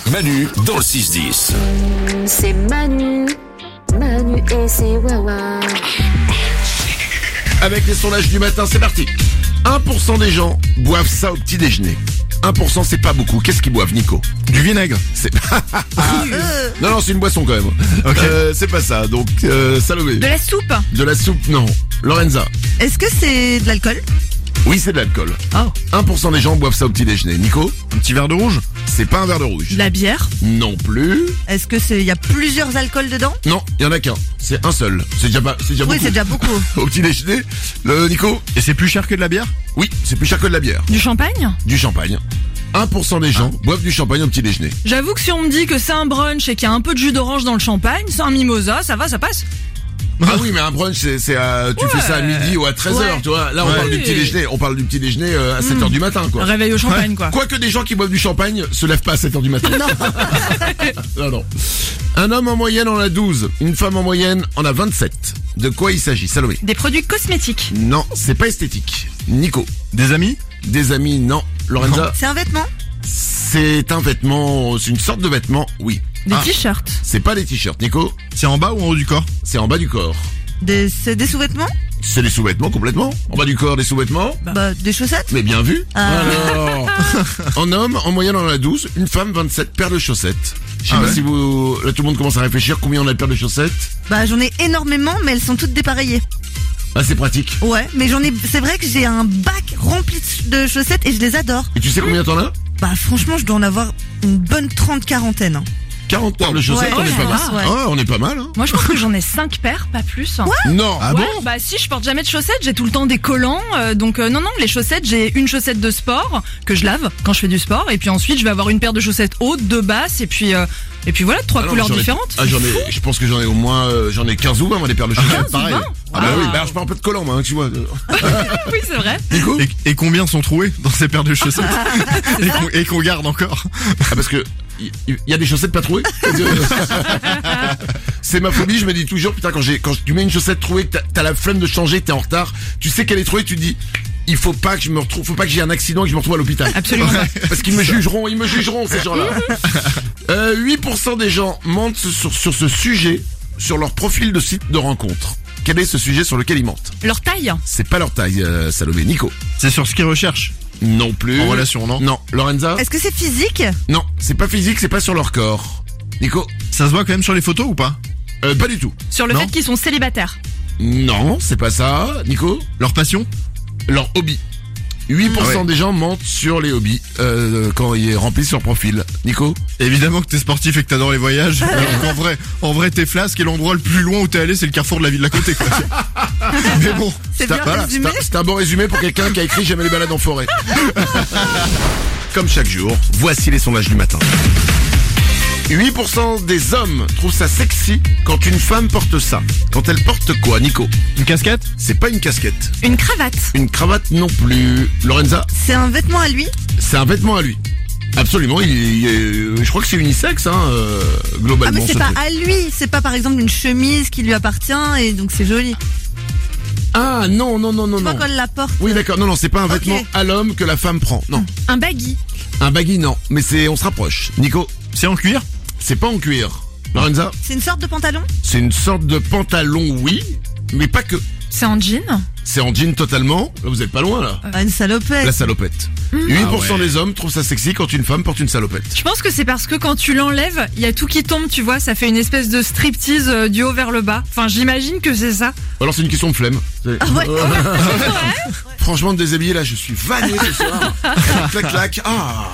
Manu dans le 6-10. C'est Manu et c'est Wawa. Avec les sondages du matin, c'est parti. 1% des gens boivent ça au petit déjeuner. 1% c'est pas beaucoup. Qu'est-ce qu'ils boivent, Nico? Du vinaigre. C'est Non, c'est une boisson quand même. Ok. C'est pas ça. Donc Salomé. De la soupe. De la soupe, non. Lorenza. Est-ce que c'est de l'alcool? Oui, c'est de l'alcool. Oh. 1% des gens boivent ça au petit déjeuner. Nico? Un petit verre de rouge. C'est pas un verre de rouge. De la bière? Non plus. Est-ce que il y a plusieurs alcools dedans? Non, il y en a qu'un. C'est un seul. C'est déjà beaucoup. Oui, c'est déjà beaucoup. Au petit déjeuner. Nico? Et c'est plus cher que de la bière? Oui, c'est plus cher que de la bière. Du champagne? Du champagne. 1% des gens boivent du champagne au petit déjeuner. J'avoue que si on me dit que c'est un brunch et qu'il y a un peu de jus d'orange dans le champagne, c'est un mimosa, ça va, ça passe. Ah oui, mais un brunch, tu fais ça à midi ou à 13h, Ouais. tu vois. Là, on parle du petit déjeuner. On parle du petit déjeuner à 7h du matin, quoi. Un réveil au champagne, quoi. Quoique des gens qui boivent du champagne se lèvent pas à 7h du matin. Non. Non. Un homme en moyenne en a 12. Une femme en moyenne en a 27. De quoi il s'agit, Salomé? Des produits cosmétiques. Non, c'est pas esthétique. Nico? Des amis? Des amis? Non. Lorenza? C'est un vêtement? C'est un vêtement, c'est une sorte de vêtement, oui. Des t-shirts. C'est pas des t-shirts, Nico? C'est en bas ou en haut du corps? C'est en bas du corps. C'est des sous-vêtements? C'est des sous-vêtements complètement. En bas du corps, des sous-vêtements. Bah, des chaussettes? Mais bien vu. Ah. Alors, en homme, en moyenne, on en a 12. Une femme, 27 paires de chaussettes. Je sais pas ouais. si là, tout le monde commence à réfléchir combien on a de paires de chaussettes. Bah, j'en ai énormément, mais elles sont toutes dépareillées. Ah, c'est pratique. Ouais, mais c'est vrai que j'ai un bac rempli de chaussettes et je les adore. Et tu sais combien t'en as? Bah, franchement, je dois en avoir une bonne 30-40aine. 40 paires de chaussettes, Ouais, on est pas ouais, mal. ouais. Ah, on est pas mal, hein. Moi, je pense que j'en ai 5 paires, pas plus. Non. Ah Ouais, bon? bah si, je porte jamais de chaussettes, j'ai tout le temps des collants. Non, les chaussettes, j'ai une chaussette de sport que je lave quand je fais du sport. Et puis ensuite, je vais avoir une paire de chaussettes hautes, de basses. Et puis voilà, 3 Ah non, couleurs mais différentes. je pense que j'en ai au moins, j'en ai 15 ou 20, moi, des paires de chaussettes. Pareil. Ah bah oui, bah je parle un peu de collant, moi, hein, tu vois. Oui, c'est vrai. Nico? Et combien sont troués dans ces paires de chaussettes? et qu'on garde encore? Ah, parce que il y a des chaussettes pas trouées. C'est ma phobie, je me dis toujours, putain, quand tu mets une chaussette trouée, que t'as la flemme de changer, t'es en retard, tu sais qu'elle est trouée, tu te dis, il faut pas que faut pas que j'ai un accident et que je me retrouve à l'hôpital. Absolument. Parce qu'ils me jugeront, ces gens-là. 8% des gens mentent sur ce sujet, sur leur profil de site de rencontre. Quel est ce sujet sur lequel ils mentent? Leur taille. C'est pas leur taille, Salomé. Nico? C'est sur ce qu'ils recherchent. Non plus. En relation, non? Non. Lorenza? Est-ce que c'est physique? Non, c'est pas physique, c'est pas sur leur corps. Nico? Ça se voit quand même sur les photos ou pas? Pas du tout. Sur le Non. fait qu'ils sont célibataires. Non, c'est pas ça. Nico? Leur passion? Leur hobby. 8% Ah ouais. des gens mentent sur les hobbies quand ils remplissent leur profil. Nico? Évidemment que t'es sportif et que t'adores les voyages. Alors en vrai, t'es flasque et l'endroit le plus loin où t'es allé, c'est le carrefour de la ville d'à côté, quoi. Mais bon. C'est bien résumé. C'est un bon résumé pour quelqu'un qui a écrit Jamais les balades en forêt. Comme chaque jour, voici les sondages du matin. 8% des hommes trouvent ça sexy quand une femme porte ça. Quand elle porte quoi, Nico? Une casquette? C'est pas une casquette. Une cravate. Une cravate non plus. Lorenza? C'est un vêtement à lui? C'est un vêtement à lui. Absolument, je crois que c'est unisexe, hein, globalement. Ah, mais c'est ce pas truc. à lui, c'est pas par exemple une chemise qui lui appartient et donc c'est joli. Ah non. Tu vois quand elle la porte. Oui, d'accord. Non, c'est pas un Ok. vêtement à l'homme que la femme prend. Non. Un baggy. Un baggy, non. Mais on se rapproche. Nico? C'est en cuir? C'est pas en cuir. Lorenza? C'est une sorte de pantalon? C'est une sorte de pantalon, oui, mais pas que. C'est en jean. C'est en jean totalement. Là, vous êtes pas loin, là. Ah, une salopette. La salopette. 8% des hommes trouvent ça sexy quand une femme porte une salopette. Je pense que c'est parce que quand tu l'enlèves, il y a tout qui tombe, tu vois, ça fait une espèce de striptease du haut vers le bas. Enfin, j'imagine que c'est ça. Alors c'est une question de flemme. Ouais. Franchement, de déshabiller là, je suis vanné ce soir. Clac. Ah.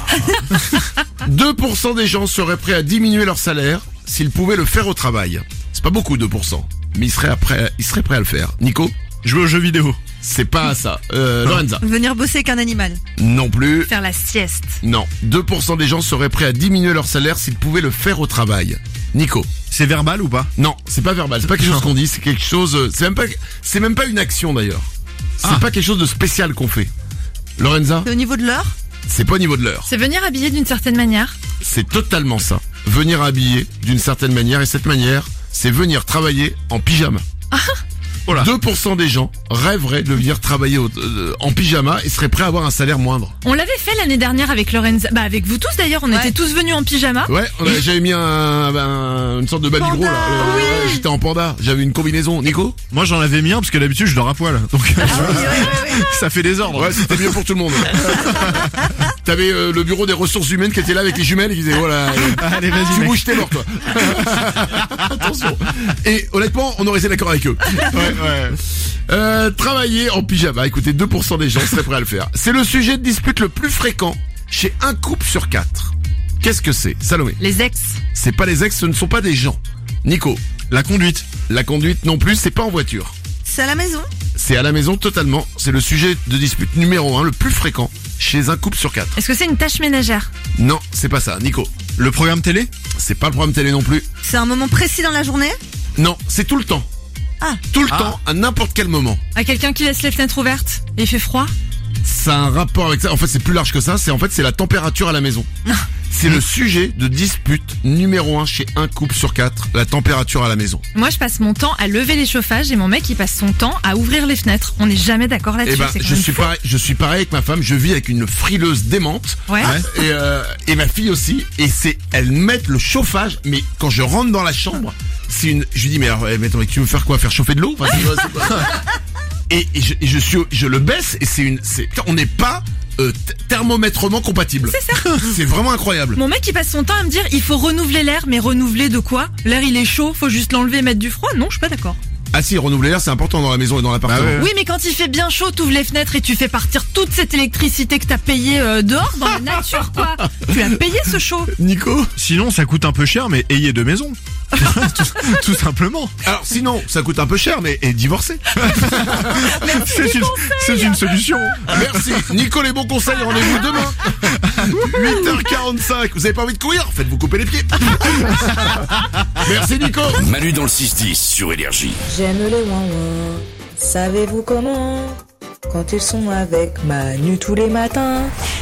2% des gens seraient prêts à diminuer leur salaire s'ils pouvaient le faire au travail. C'est pas beaucoup, 2%. Mais ils seraient prêts à le faire. Nico? Jouer aux jeux vidéo. C'est pas ça. Lorenza? Venir bosser avec un animal. Non plus. Faire la sieste. Non. 2% des gens seraient prêts à diminuer leur salaire s'ils pouvaient le faire au travail. Nico? C'est verbal ou pas? Non, c'est pas verbal. C'est pas quelque chose qu'on dit. C'est quelque chose. C'est même pas une action d'ailleurs. C'est pas quelque chose de spécial qu'on fait. Lorenza? C'est au niveau de l'heure? C'est pas au niveau de l'heure. C'est venir habillé d'une certaine manière. C'est totalement ça. Venir habillé d'une certaine manière, et cette manière, c'est venir travailler en pyjama. Oh là. 2% des gens rêveraient de venir travailler en pyjama et seraient prêts à avoir un salaire moindre. On l'avait fait l'année dernière avec Lorenza. Bah avec vous tous d'ailleurs, on était tous venus en pyjama. Ouais, j'avais mis une sorte de babygros là. Ouais, j'étais en panda, j'avais une combinaison. Nico? Moi j'en avais mis un parce que d'habitude je dors à poil. Donc ça fait désordre. Ouais, c'était mieux pour tout le monde. T'avais le bureau des ressources humaines qui était là avec les jumelles et qui disait voilà, Allez, vas-y, tu mec. bouges, t'es mort toi. Attention. Et honnêtement, on aurait été d'accord avec eux. Travailler en pyjama, écoutez, 2% des gens seraient prêts à le faire. C'est le sujet de dispute le plus fréquent chez un couple sur 4. Qu'est-ce que c'est, Salomé? Les ex. C'est pas les ex, ce ne sont pas des gens. Nico? La conduite. La conduite non plus, c'est pas en voiture. C'est à la maison. C'est à la maison totalement. C'est le sujet de dispute numéro 1, le plus fréquent chez un couple sur 4. Est-ce que c'est une tâche ménagère? Non, c'est pas ça. Nico? Le programme télé. C'est pas le programme télé non plus. C'est un moment précis dans la journée. Non, c'est tout le temps. Ah. Tout le temps, à n'importe quel moment. À quelqu'un qui laisse les fenêtres ouvertes et il fait froid? Ça a un rapport avec ça. En fait, c'est plus large que ça. C'est la température à la maison. C'est le sujet de dispute numéro 1 chez un couple sur 4. La température à la maison. Moi, je passe mon temps à lever les chauffages et mon mec, il passe son temps à ouvrir les fenêtres. On n'est jamais d'accord là-dessus. Eh ben, c'est quand je même suis fou. pareil. Je suis pareil avec ma femme. Je vis avec une frileuse démente. Ouais. Et ma fille aussi. Et elles mettent le chauffage. Mais quand je rentre dans la chambre, je lui dis mais alors, mais attends, mais tu veux faire quoi? Faire chauffer de l'eau? Enfin, c'est quoi et je le baisse et on n'est pas thermomètrement compatible. C'est ça. C'est vraiment incroyable. Mon mec, il passe son temps à me dire, il faut renouveler l'air, mais renouveler de quoi? L'air, il est chaud, faut juste l'enlever et mettre du froid? Non, je suis pas d'accord. Ah si, renouveler l'air, c'est important dans la maison et dans l'appartement. Bah ouais. Oui, mais quand il fait bien chaud, t'ouvres les fenêtres et tu fais partir toute cette électricité que t'as payée dehors, dans la nature, quoi. Tu l'as payé, ce chaud. Nico? Sinon ça coûte un peu cher, mais ayez deux maisons. tout simplement. Alors sinon, ça coûte un peu cher, mais divorcer. C'est une solution. Merci. Nico, les bons conseils, rendez-vous demain. 8h45. Vous avez pas envie de courir? Faites-vous couper les pieds. Merci Nico. Manu dans le 6-10 sur Énergie. J'aime les ouin-ouin, savez-vous comment? Quand ils sont avec Manu tous les matins.